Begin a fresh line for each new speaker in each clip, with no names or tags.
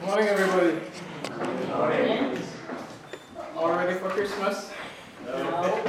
Morning, everybody. Morning. All ready for Christmas?
No.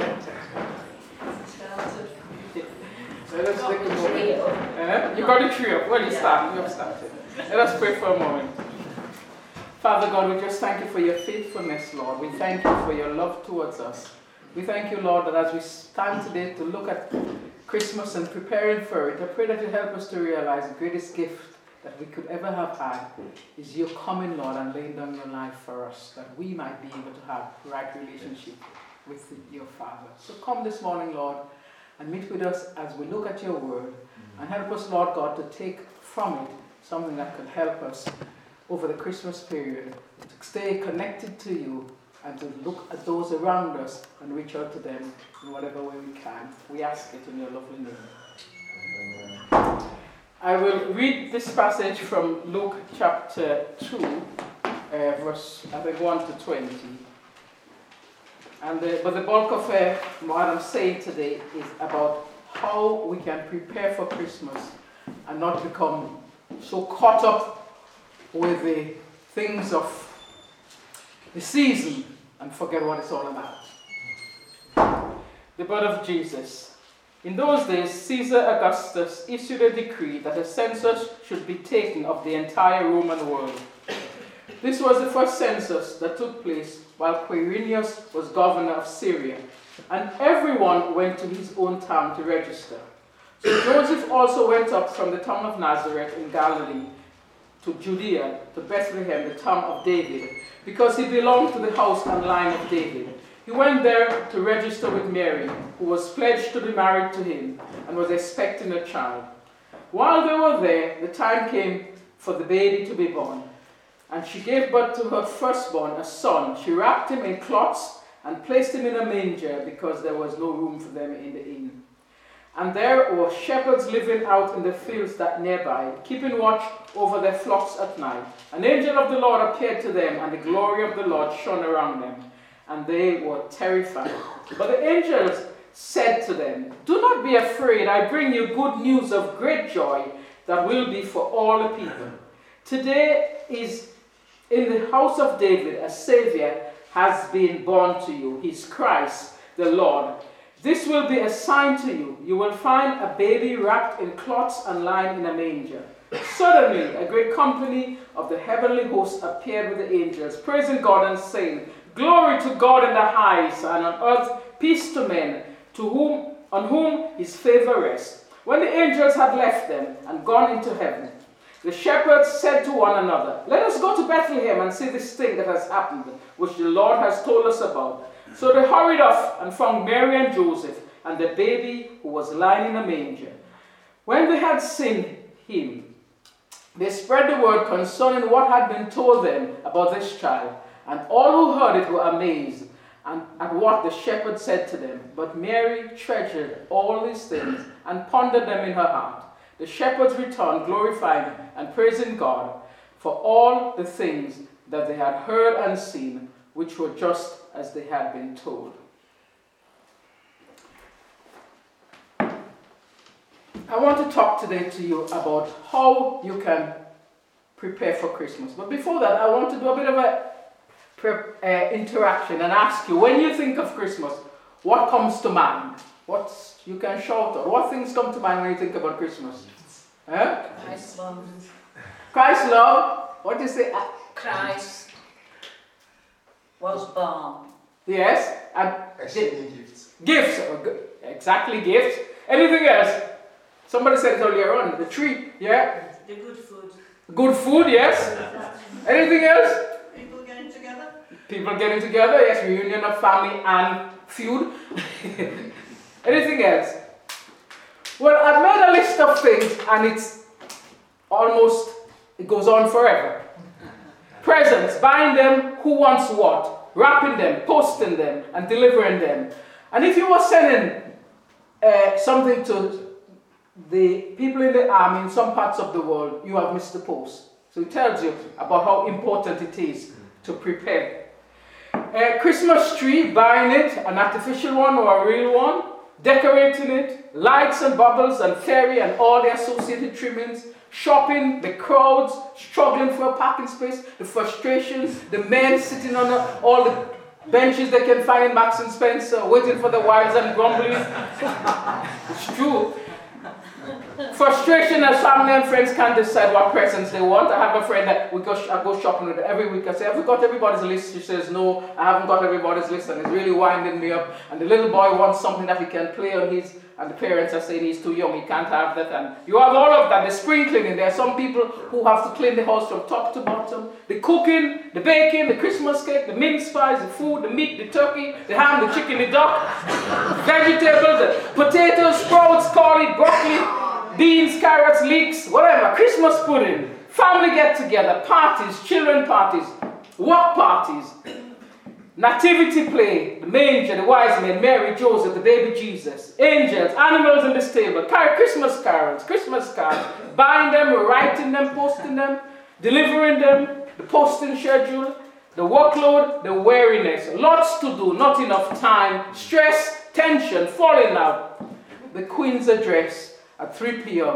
Let us take a moment. You got the tree up. Well, you start. You have started. Let us pray for a moment. Father God, we just thank you for your faithfulness, Lord. We thank you for your love towards us. We thank you, Lord, that as we stand today to look at Christmas and preparing for it, I pray that you help us to realize the greatest gift that we could ever have had is your coming, Lord, and laying down your life for us, that we might be able to have the right relationship with your Father. So come this morning, Lord, and meet with us as we look at your word, and help us, Lord God, to take from it something that could help us over the Christmas period, to stay connected to you, and to look at those around us and reach out to them in whatever way we can. We ask it in your lovely name. Amen. I will read this passage from Luke chapter 2, verse, I think, 1 to 20. But the bulk of what I'm saying today is about how we can prepare for Christmas and not become so caught up with the things of the season and forget what it's all about. The birth of Jesus. In those days, Caesar Augustus issued a decree that a census should be taken of the entire Roman world. This was the first census that took place while Quirinius was governor of Syria, and everyone went to his own town to register. So Joseph also went up from the town of Nazareth in Galilee to Judea, to Bethlehem, the town of David, because he belonged to the house and line of David. He went there to register with Mary, who was pledged to be married to him and was expecting a child. While they were there, the time came for the baby to be born, and she gave birth to her firstborn, a son. She wrapped him in cloths and placed him in a manger because there was no room for them in the inn. And there were shepherds living out in the fields that nearby, keeping watch over their flocks at night. An angel of the Lord appeared to them, and the glory of the Lord shone around them, and they were terrified. But the angels said to them, "Do not be afraid. I bring you good news of great joy that will be for all the people. Today is in the house of David a Savior has been born to you. He's Christ the Lord. This will be a sign to you. You will find a baby wrapped in cloths and lying in a manger." Suddenly, a great company of the heavenly hosts appeared with the angels, praising God and saying, "Glory to God in the highest, and on earth peace to men, on whom his favor rests." When the angels had left them and gone into heaven, the shepherds said to one another, "Let us go to Bethlehem and see this thing that has happened, which the Lord has told us about." So they hurried off and found Mary and Joseph and the baby who was lying in a manger. When they had seen him, they spread the word concerning what had been told them about this child. And all who heard it were amazed at what the shepherd said to them. But Mary treasured all these things and pondered them in her heart. The shepherds returned, glorifying and praising God for all the things that they had heard and seen, which were just as they had been told. I want to talk today to you about how you can prepare for Christmas. But before that, I want to do a bit of a interaction and ask you, when you think of Christmas, what comes to mind? You can shout out. What things come to mind when you think about Christmas? Huh?
Christ's love.
Christ's love. What do you say?
Christ was born.
Yes. And
exchanging gifts.
Gifts. Exactly, gifts. Anything else? Somebody said it earlier on. The tree. Yeah.
The good food.
Good food. Yes. Anything else?
People getting together.
People getting together. Yes. Reunion of family and feud. Anything else? Well, I've made a list of things, and it goes on forever. Presents, buying them, who wants what, wrapping them, posting them, and delivering them. And if you were sending something to the people in the army in some parts of the world, you have missed the post. So it tells you about how important it is to prepare. A Christmas tree, buying it, an artificial one or a real one. decorating it, lights and bubbles and fairy and all the associated trimmings, shopping, the crowds, struggling for a parking space, the frustrations, the men sitting on all the benches they can find in Marks and Spencer, waiting for the wives and grumbling. It's true. Frustration as family and friends can't decide what presents they want. I have a friend that I go shopping with every week. I say, have you got everybody's list? She says, no, I haven't got everybody's list, and it's really winding me up. And the little boy wants something that he can play on his, and the parents are saying he's too young, he can't have that. And you have all of that, the spring cleaning. There are some people who have to clean the house from top to bottom. The cooking, the baking, the Christmas cake, the mince pies, the food, the meat, the turkey, the ham, the chicken, the duck, vegetables, the potatoes, sprouts, cauliflower, broccoli, beans, carrots, leeks, whatever, Christmas pudding, family get-together, parties, children parties, work parties, nativity play, the manger, the wise men, Mary, Joseph, the baby Jesus, angels, animals in the stable, Christmas carols, Christmas cards, buying them, writing them, posting them, delivering them, the posting schedule, the workload, the weariness, lots to do, not enough time, stress, tension, falling out, the Queen's address, at 3 p.m.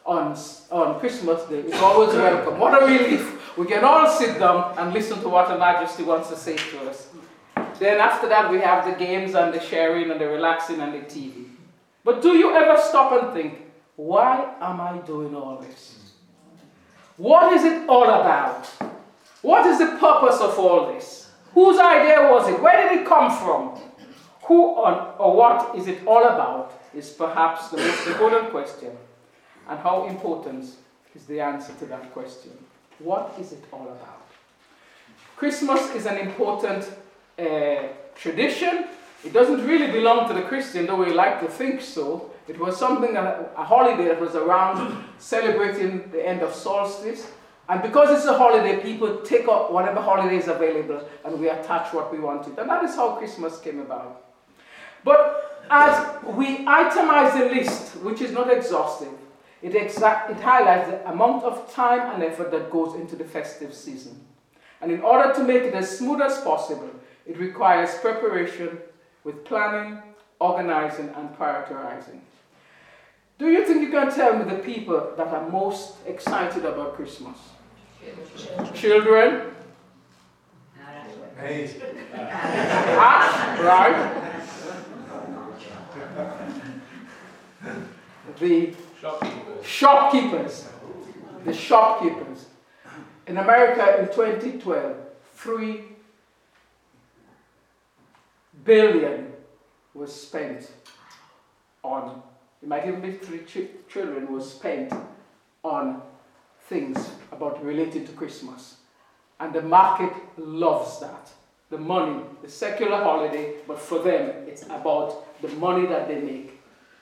on Christmas Day is always welcome. What a relief. We can all sit down and listen to what Her Majesty wants to say to us. Then after that we have the games and the sharing and the relaxing and the TV. But do you ever stop and think, why am I doing all this? What is it all about? What is the purpose of all this? Whose idea was it? Where did it come from? Who or what is it all about? Is perhaps the most important question. And how important is the answer to that question? What is it all about? Christmas is an important tradition. It doesn't really belong to the Christian, though we like to think so. It was something, a holiday that was around celebrating the end of solstice. And because it's a holiday, people take up whatever holiday is available and we attach what we want to it. And that is how Christmas came about. But as we itemize the list, which is not exhaustive, it highlights the amount of time and effort that goes into the festive season. And in order to make it as smooth as possible, it requires preparation with planning, organizing, and prioritizing. Do you think you can tell me the people that are most excited about Christmas? Children? Right. The shopkeepers. The shopkeepers. In America in 2012, 3 billion was spent on, it might even be 3 trillion was spent on things about related to Christmas. And the market loves that. The money, the secular holiday, but for them, it's about the money that they make.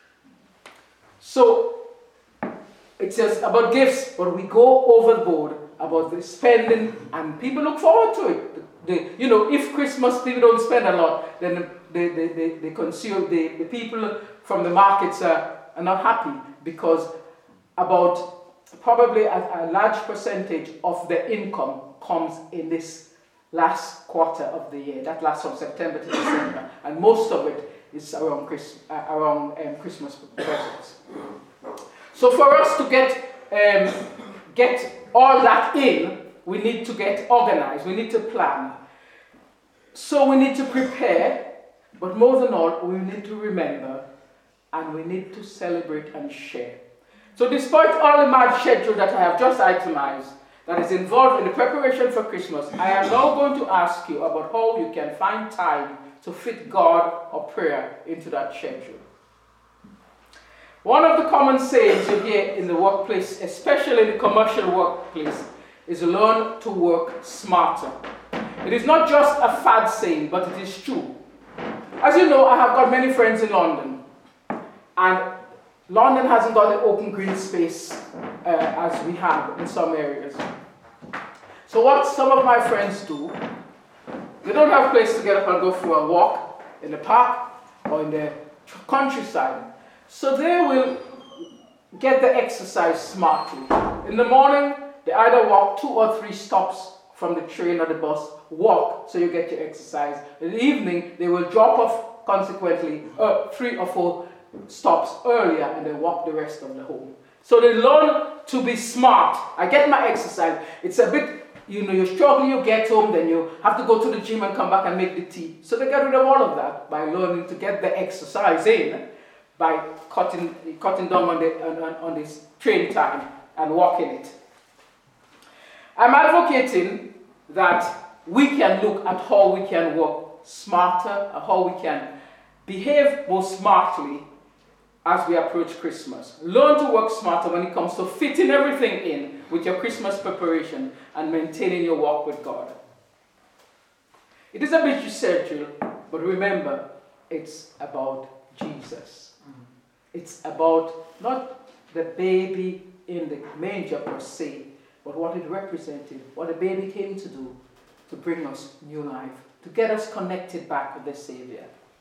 So, it's just about gifts, but we go overboard about the spending, and people look forward to it. If Christmas people don't spend a lot, then they consume, the people from the markets are not happy, because about probably a large percentage of their income comes in this last quarter of the year. That lasts from September to December, and most of it is around Christmas presents. So for us to get all that in, we need to get organized, we need to plan. So we need to prepare, but more than all, we need to remember, and we need to celebrate and share. So despite all the mad schedule that I have just itemized, that is involved in the preparation for Christmas, I am now going to ask you about how you can find time to fit God or prayer into that schedule. One of the common sayings you hear in the workplace, especially in the commercial workplace, is learn to work smarter. It is not just a fad saying, but it is true. As you know, I have got many friends in London, and London hasn't got the open green space as we have in some areas. So what some of my friends do, they don't have a place to get up and go for a walk in the park or in the countryside. So they will get the exercise smartly. In the morning, they either walk 2 or 3 stops from the train or the bus, walk so you get your exercise. In the evening, they will drop off consequently 3 or 4 stops earlier, and they walk the rest of the home. So they learn to be smart. I get my exercise. It's a bit, you struggle, you get home, then you have to go to the gym and come back and make the tea. So they get rid of all of that by learning to get the exercise in, by cutting down on this train time and walking it. I'm advocating that we can look at how we can work smarter, and how we can behave more smartly as we approach Christmas. Learn to work smarter when it comes to fitting everything in with your Christmas preparation and maintaining your walk with God. It is a busy schedule, but remember, it's about Jesus. It's about not the baby in the manger per se, but what it represented, what the baby came to do, to bring us new life, to get us connected back with the Savior.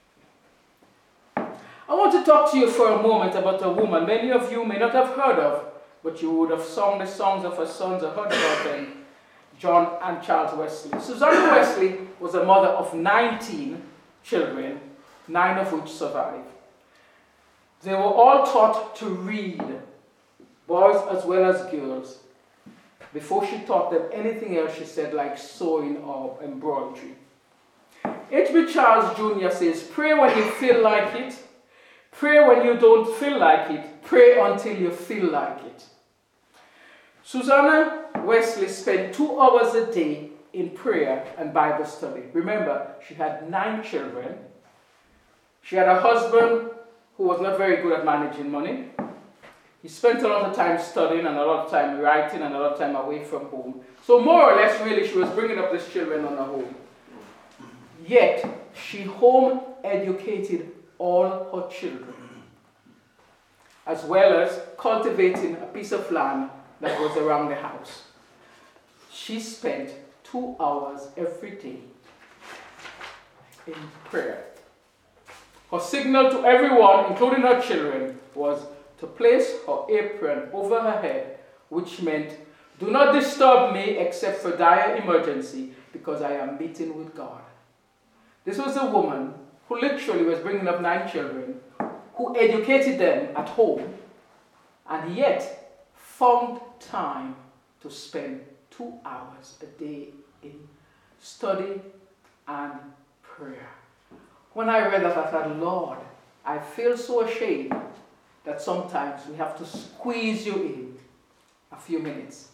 I want to talk to you for a moment about a woman many of you may not have heard of, but you would have sung the songs of her sons or heard about them, John and Charles Wesley. Susanna Wesley was a mother of 19 children, 9 of which survived. They were all taught to read, boys as well as girls, before she taught them anything else, she said, like sewing or embroidery. H.B. Charles Jr. says, pray when you feel like it. Pray when you don't feel like it. Pray until you feel like it. Susanna Wesley spent 2 hours a day in prayer and Bible study. Remember, she had 9 children. She had a husband who was not very good at managing money. He spent a lot of time studying and a lot of time writing and a lot of time away from home. So more or less, really, she was bringing up these children on her own. Yet, she home educated all her children, as well as cultivating a piece of land that was around the house. She spent 2 hours every day in prayer. Her signal to everyone, including her children, was to place her apron over her head, which meant, do not disturb me except for dire emergency, because I am meeting with God. This was a woman who literally was bringing up 9 children, who educated them at home, and yet found time to spend 2 hours a day in study and prayer. When I read that, I thought, Lord, I feel so ashamed that sometimes we have to squeeze you in a few minutes.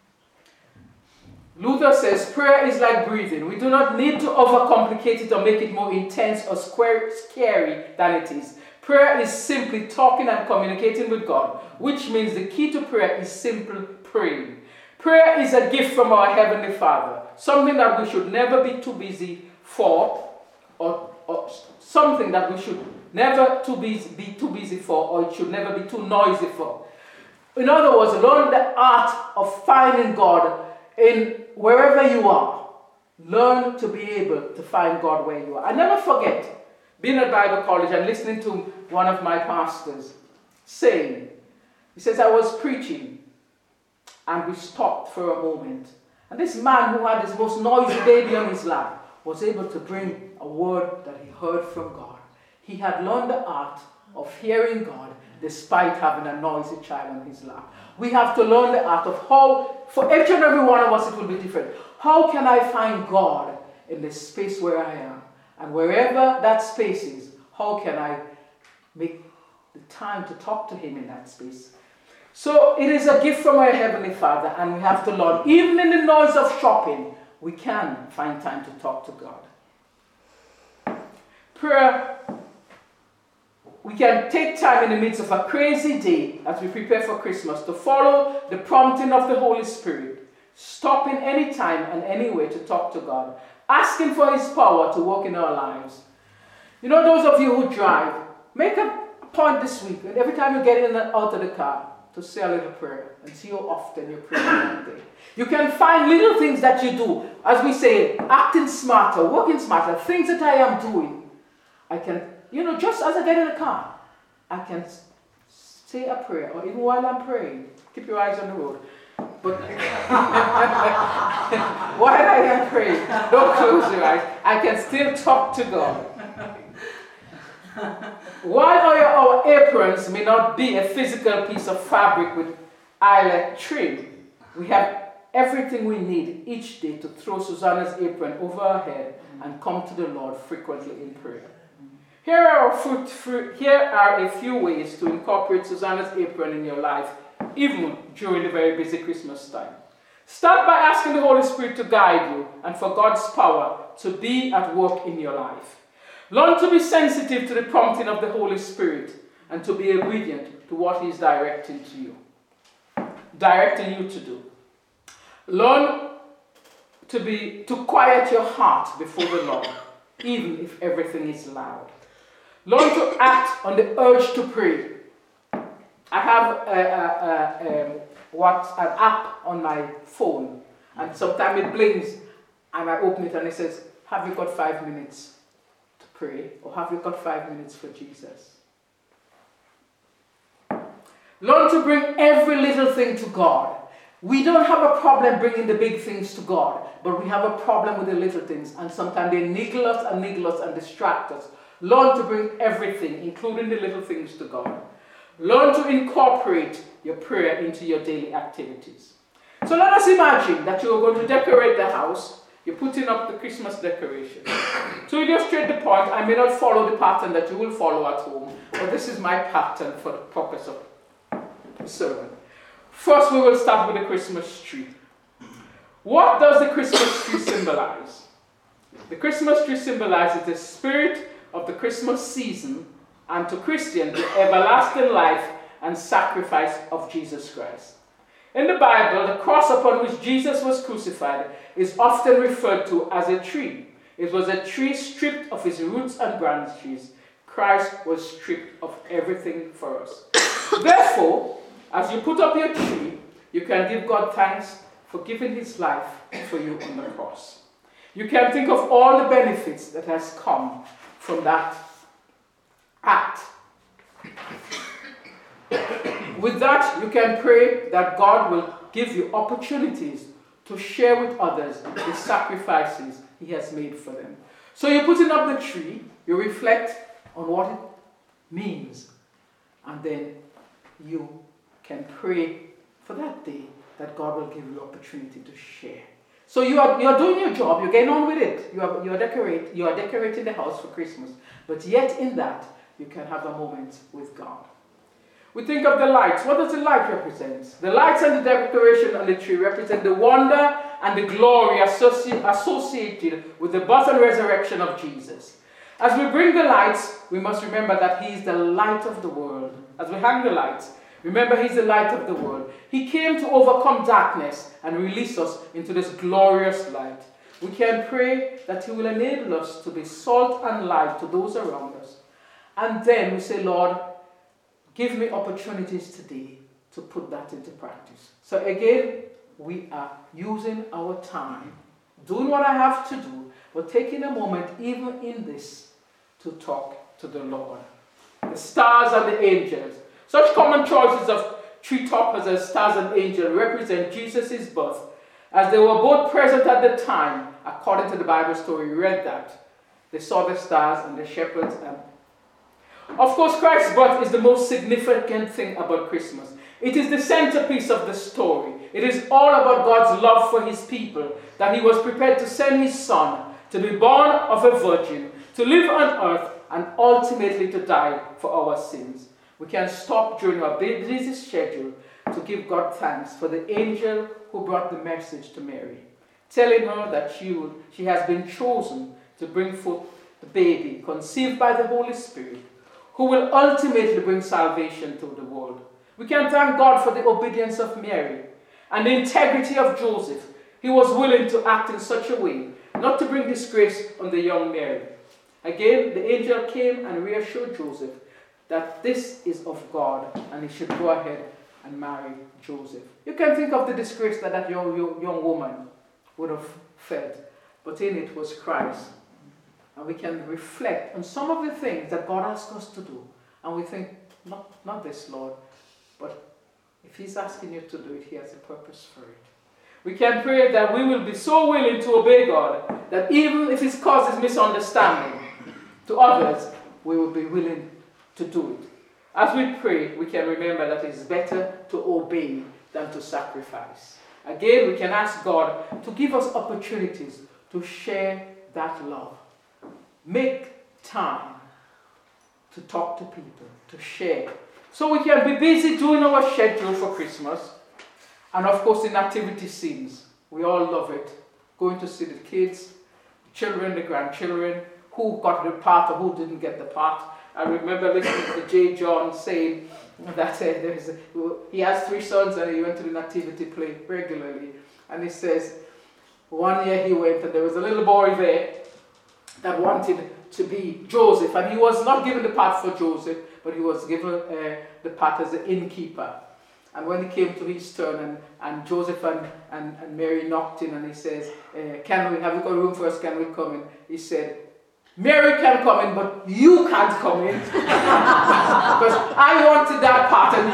Luther says, prayer is like breathing. We do not need to overcomplicate it or make it more intense or scary than it is. Prayer is simply talking and communicating with God, which means the key to prayer is simple praying. Prayer is a gift from our Heavenly Father, something that we should never be too busy for, or something that we should never be too busy for, or it should never be too noisy for. In other words, learn the art of finding God in wherever you are. Learn to be able to find God where you are. I never forget being at Bible college and listening to one of my pastors saying, he says, I was preaching and we stopped for a moment. And this man who had his most noisy baby on his lap was able to bring a word that he heard from God. He had learned the art of hearing God despite having a noisy child on his lap. We have to learn the art of how, for each and every one of us, it will be different. How can I find God in the space where I am? And wherever that space is, how can I make the time to talk to Him in that space? So it is a gift from our Heavenly Father, and we have to learn. Even in the noise of shopping, we can find time to talk to God. Prayer. We can take time in the midst of a crazy day as we prepare for Christmas to follow the prompting of the Holy Spirit, stopping any time and any way to talk to God, asking for His power to work in our lives. You know, those of you who drive, make a point this week, and every time you get in and out of the car, to say a little prayer and see how often you pray that day. You can find little things that you do, as we say, acting smarter, working smarter, things that I am doing. I can, just as I get in the car, I can say a prayer, or even while I'm praying, keep your eyes on the road. But while I am praying, don't close your eyes. I can still talk to God. While our aprons may not be a physical piece of fabric with eyelet trim, we have everything we need each day to throw Susanna's apron over our head and come to the Lord frequently in prayer. Here are a few ways to incorporate Susanna's apron in your life, even during the very busy Christmas time. Start by asking the Holy Spirit to guide you and for God's power to be at work in your life. Learn to be sensitive to the prompting of the Holy Spirit and to be obedient to what He is directing you to do. Learn to quiet your heart before the Lord, even if everything is loud. Learn to act on the urge to pray. I have an app on my phone, and sometimes it blinks, and I open it and it says, have you got 5 minutes to pray? Or have you got 5 minutes for Jesus? Learn to bring every little thing to God. We don't have a problem bringing the big things to God, but we have a problem with the little things, and sometimes they niggle us and distract us. Learn to bring everything, including the little things, to God. Learn to incorporate your prayer into your daily activities. So let us imagine that you are going to decorate the house. You're putting up the Christmas decoration. To illustrate the point, I may not follow the pattern that you will follow at home, but this is my pattern for the purpose of the sermon. First, we will start with the Christmas tree. What does the Christmas tree symbolize? The Christmas tree symbolizes the spirit of the Christmas season, and to Christians, the everlasting life and sacrifice of Jesus Christ. In the Bible, the cross upon which Jesus was crucified is often referred to as a tree. It was a tree stripped of its roots and branches. Christ was stripped of everything for us. Therefore, as you put up your tree, you can give God thanks for giving His life for you on the cross. You can think of all the benefits that has come from that act. With that, you can pray that God will give you opportunities to share with others the sacrifices He has made for them. So you're putting up the tree, you reflect on what it means, and then you can pray for that day that God will give you opportunity to share. So you're doing your job, you're getting on with it. You are decorating the house for Christmas. But yet in that, you can have a moment with God. We think of the lights. What does the light represent? The lights and the decoration on the tree represent the wonder and the glory associated with the birth and resurrection of Jesus. As we bring the lights, we must remember that He is the light of the world. As we hang the lights, remember He's the light of the world. He came to overcome darkness and release us into this glorious light. We can pray that He will enable us to be salt and light to those around us. And then we say, Lord, give me opportunities today to put that into practice. So again, we are using our time, doing what I have to do, but taking a moment even in this to talk to the Lord. The stars and the angels. Such common choices of tree toppers as stars and angels represent Jesus' birth, as they were both present at the time. According to the Bible story, we read that. They saw the stars and the shepherds. Of course, Christ's birth is the most significant thing about Christmas. It is the centerpiece of the story. It is all about God's love for His people, that He was prepared to send His Son to be born of a virgin, to live on earth, and ultimately to die for our sins. We can stop during our busy schedule to give God thanks for the angel who brought the message to Mary, telling her that she has been chosen to bring forth the baby conceived by the Holy Spirit, who will ultimately bring salvation to the world. We can thank God for the obedience of Mary and the integrity of Joseph. He was willing to act in such a way, not to bring disgrace on the young Mary. Again, the angel came and reassured Joseph that this is of God and he should go ahead and marry Joseph. You can think of the disgrace that young woman would have felt, but in it was Christ. And we can reflect on some of the things that God asks us to do. And we think, not this, Lord, but if He's asking you to do it, He has a purpose for it. We can pray that we will be so willing to obey God that even if it causes misunderstanding to others, we will be willing to do it. As we pray, we can remember that it's better to obey than to sacrifice. Again, we can ask God to give us opportunities to share that love. Make time to talk to people, to share. So we can be busy doing our schedule for Christmas. And of course, in activity scenes, we all love it. Going to see the kids, the children, the grandchildren, who got the part or who didn't get the part. I remember listening to J. John saying that he has 3 sons and he went to the nativity play regularly. And he says, one year he went and there was a little boy there that wanted to be Joseph. And he was not given the part for Joseph, but he was given the part as the innkeeper. And when he came to his turn and Joseph and Mary knocked in and he says, have you got room for us? Can we come in? He said, Mary can come in, but you can't come in. Because I wanted that part and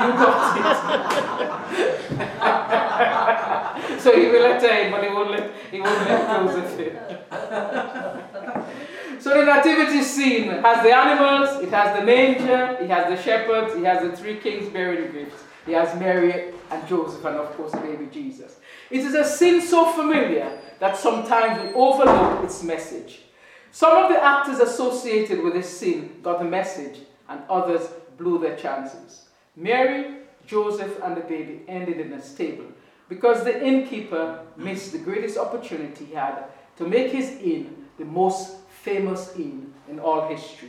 you got it. So he will let her in, but he won't let Joseph in. So the nativity scene has the animals, it has the manger, it has the shepherds, it has the 3 kings bearing gifts. He has Mary and Joseph and of course baby Jesus. It is a scene so familiar that sometimes we overlook its message. Some of the actors associated with this scene got the message and others blew their chances. Mary, Joseph and the baby ended in a stable because the innkeeper missed the greatest opportunity he had to make his inn the most famous inn in all history.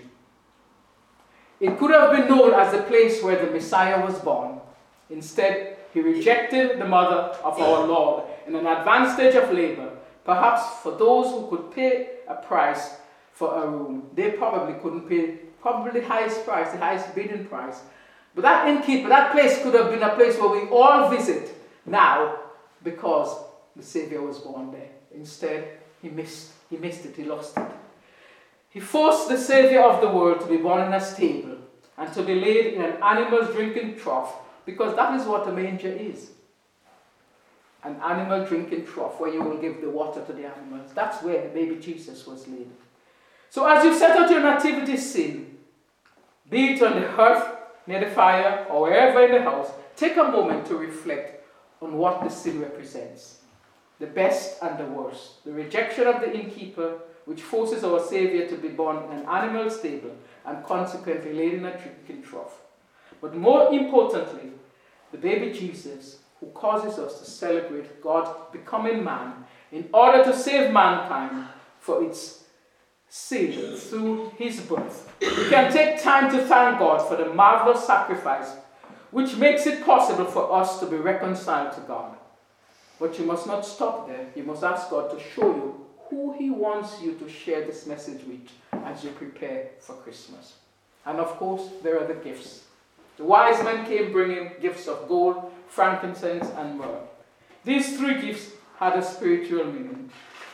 It could have been known as the place where the Messiah was born. Instead, he rejected the mother of our Lord in an advanced stage of labor. Perhaps for those who could pay a price for a room, they probably couldn't pay the highest price, the highest bidding price. But that innkeeper, that place could have been a place where we all visit now because the Savior was born there. Instead, he missed it, he lost it. He forced the Savior of the world to be born in a stable and to be laid in an animal's drinking trough, because that is what a manger is. An animal drinking trough where you will give the water to the animals. That's where baby Jesus was laid. So as you set out your nativity scene, be it on the hearth, near the fire, or wherever in the house, take a moment to reflect on what the scene represents. The best and the worst. The rejection of the innkeeper, which forces our Savior to be born in an animal stable and consequently laid in a drinking trough. But more importantly, the baby Jesus, who causes us to celebrate God becoming man in order to save mankind for its sin through his birth. We can take time to thank God for the marvelous sacrifice which makes it possible for us to be reconciled to God. But you must not stop there. You must ask God to show you who he wants you to share this message with as you prepare for Christmas. And of course, there are the gifts. The wise men came bringing gifts of gold, frankincense, and myrrh. These 3 gifts had a spiritual meaning.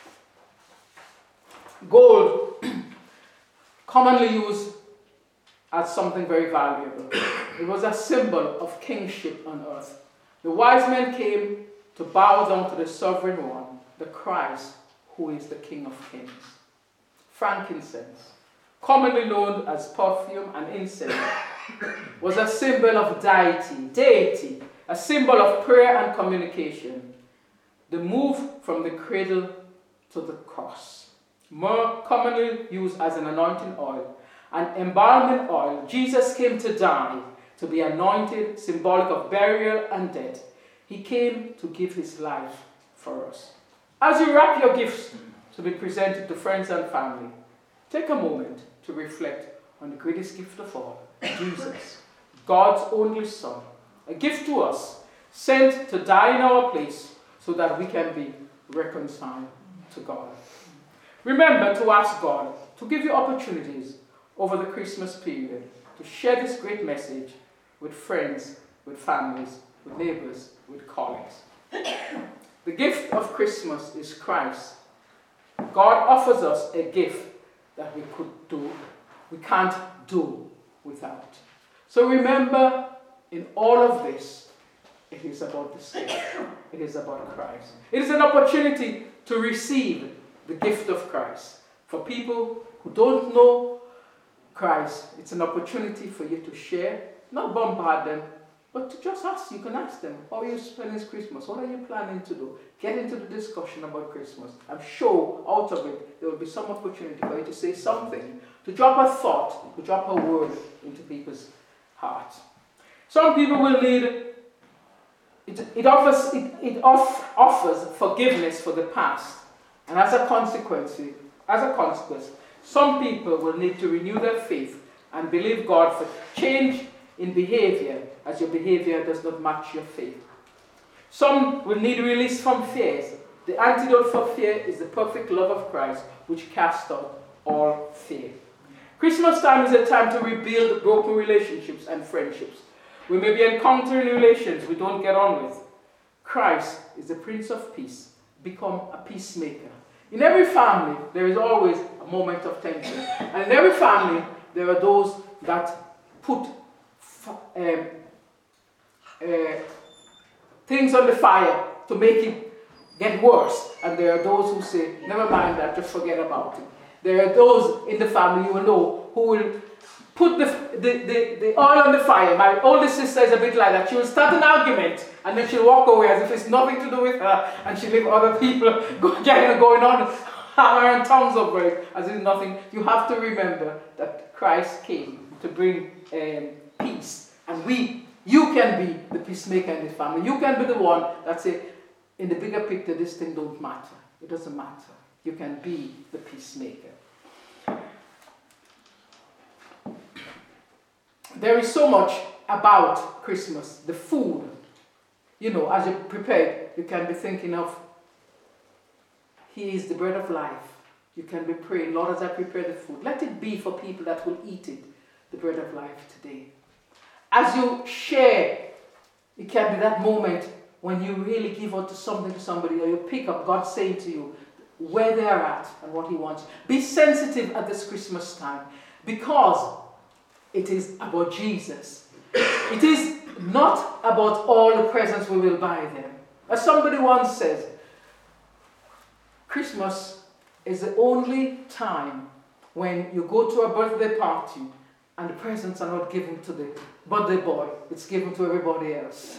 Gold, commonly used as something very valuable. It was a symbol of kingship on earth. The wise men came to bow down to the sovereign one, the Christ, who is the King of Kings. Frankincense, commonly known as perfume and incense, was a symbol of deity, a symbol of prayer and communication. The move from the cradle to the cross. Myrrh, commonly used as an anointing oil, an embalming oil. Jesus came to die, to be anointed, symbolic of burial and death. He came to give his life for us. As you wrap your gifts to be presented to friends and family, take a moment to reflect on the greatest gift of all, Jesus, God's only Son, a gift to us, sent to die in our place so that we can be reconciled to God. Remember to ask God to give you opportunities over the Christmas period to share this great message with friends, with families, with neighbors, with colleagues. The gift of Christmas is Christ. God offers us a gift that we can't do without. So remember, in all of this, it is about this gift. It is about Christ. It is an opportunity to receive the gift of Christ. For people who don't know Christ, it's an opportunity for you to share, not bombard them, but to just ask. You can ask them, how are you spending Christmas? What are you planning to do? Get into the discussion about Christmas. I'm sure out of it, there will be some opportunity for you to say something, to drop a thought, to drop a word into people's hearts. Some people will need, it offers forgiveness for the past. And as a consequence, some people will need to renew their faith and believe God for change in behavior as your behavior does not match your faith. Some will need release from fears. The antidote for fear is the perfect love of Christ, which casts out all fear. Christmas time is a time to rebuild broken relationships and friendships. We may be encountering relations we don't get on with. Christ is the Prince of Peace. Become a peacemaker. In every family, there is always a moment of tension. And in every family, there are those that put things on the fire to make it get worse. And there are those who say, never mind that, just forget about it. There are those in the family you will know who will put the oil on the fire. My oldest sister is a bit like that. She will start an argument and then she'll walk away as if it's nothing to do with her, and she'll leave other people going on hammer and tongues over it as if nothing. You have to remember that Christ came to bring peace, and you can be the peacemaker in the family. You can be the one that say, in the bigger picture, this thing don't matter. It doesn't matter. You can be the peacemaker. There is so much about Christmas. The food, as you prepare, you can be thinking of, He is the bread of life. You can be praying, Lord, as I prepare the food, let it be for people that will eat it, the bread of life today. As you share, it can be that moment when you really give out to something to somebody, or you pick up God saying to you where they are at and what He wants. Be sensitive at this Christmas time, because it is about Jesus. It is not about all the presents we will buy them. As somebody once said, Christmas is the only time when you go to a birthday party and the presents are not given to the birthday boy, it's given to everybody else.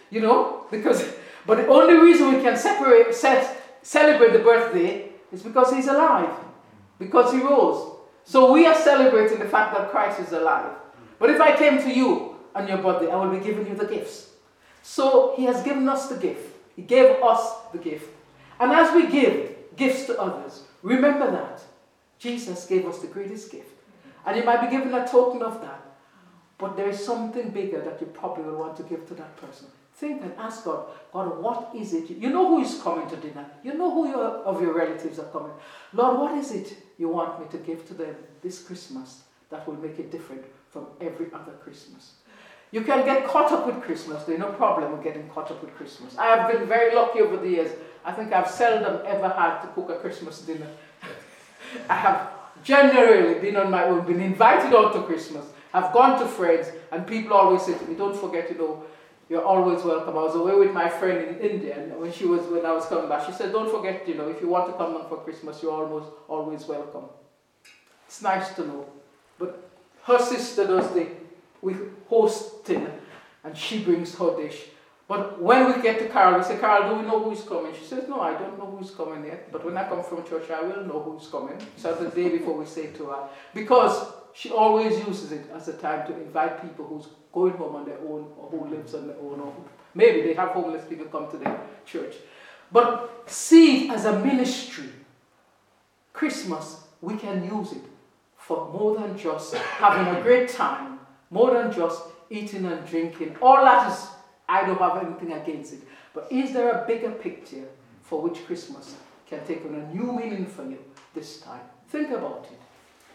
But the only reason we can celebrate the birthday is because He's alive, because He rose. So we are celebrating the fact that Christ is alive. But if I came to you on your birthday, I will be giving you the gifts. So He has given us the gift. He gave us the gift. And as we give gifts to others, remember that Jesus gave us the greatest gift. And you might be given a token of that. But there is something bigger that you probably will want to give to that person. Think and ask God, what is it? You know who is coming to dinner. You know who of your relatives are coming. Lord, what is it you want me to give to them this Christmas that will make it different from every other Christmas? You can get caught up with Christmas. There's no problem with getting caught up with Christmas. I have been very lucky over the years. I think I've seldom ever had to cook a Christmas dinner. I have generally been on my own, been invited out to Christmas. I've gone to friends, and people always say to me, don't forget, you're always welcome. I was away with my friend in India, and when I was coming back, she said, don't forget, if you want to come on for Christmas, you're always welcome. It's nice to know. But her sister does we host dinner, and she brings her dish. But when we get to Carol, we say, Carol, do we know who's coming? She says, no, I don't know who's coming yet. But when I come from church, I will know who's coming. So the day before we say to her. Because she always uses it as a time to invite people who's going home on their own, or who lives on their own, or maybe they have homeless people come to their church. But see it as a ministry. Christmas, we can use it for more than just having a great time, more than just eating and drinking. All that is, I don't have anything against it. But is there a bigger picture for which Christmas can take on a new meaning for you this time? Think about it.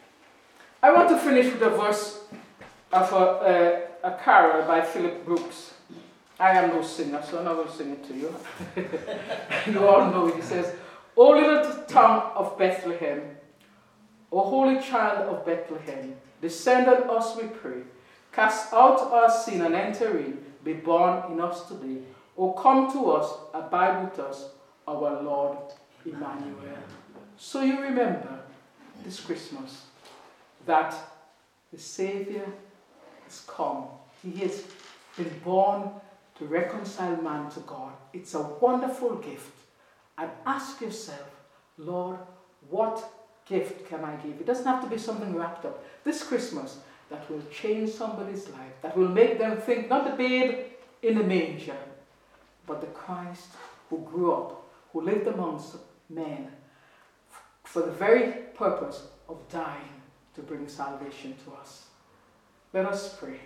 I want to finish with a verse of a carol by Philip Brooks. I am no singer, so I'm not going to sing it to you. You all know it. He says, O little town of Bethlehem, O holy child of Bethlehem, descend on us, we pray. Cast out our sin and enter in. Be born in us today. O come to us, abide with us, our Lord Emmanuel. So you remember this Christmas that The Savior has come. He has been born to reconcile man to God. It's a wonderful gift. And ask yourself, Lord, what gift can I give? It doesn't have to be something wrapped up. This Christmas, that will change somebody's life, that will make them think not the babe in the manger, but the Christ who grew up, who lived amongst men for the very purpose of dying to bring salvation to us. Let us pray.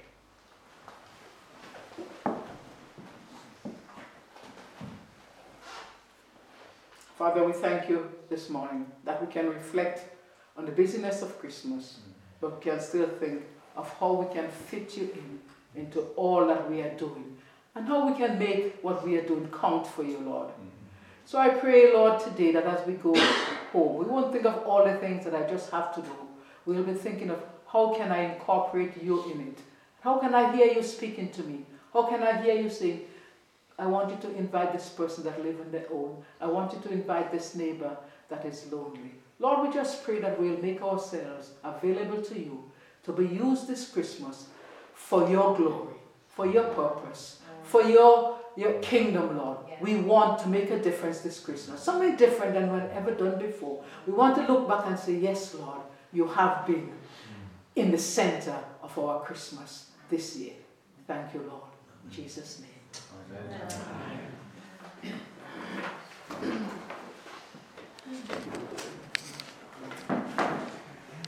Father, we thank you this morning that we can reflect on the busyness of Christmas, but we can still think of how we can fit you into all that we are doing, and how we can make what we are doing count for you, Lord. So I pray, Lord, today that as we go home, we won't think of all the things that I just have to do. We'll be thinking of how can I incorporate you in it? How can I hear you speaking to me? How can I hear you saying, I want you to invite this person that lives on their own. I want you to invite this neighbor that is lonely. Lord, we just pray that we'll make ourselves available to you to be used this Christmas for your glory, for your purpose, for your kingdom, Lord. Yeah. We want to make a difference this Christmas, something different than we've ever done before. We want to look back and say, yes, Lord, you have been in the center of our Christmas this year. Thank you, Lord. In Jesus' name. Amen.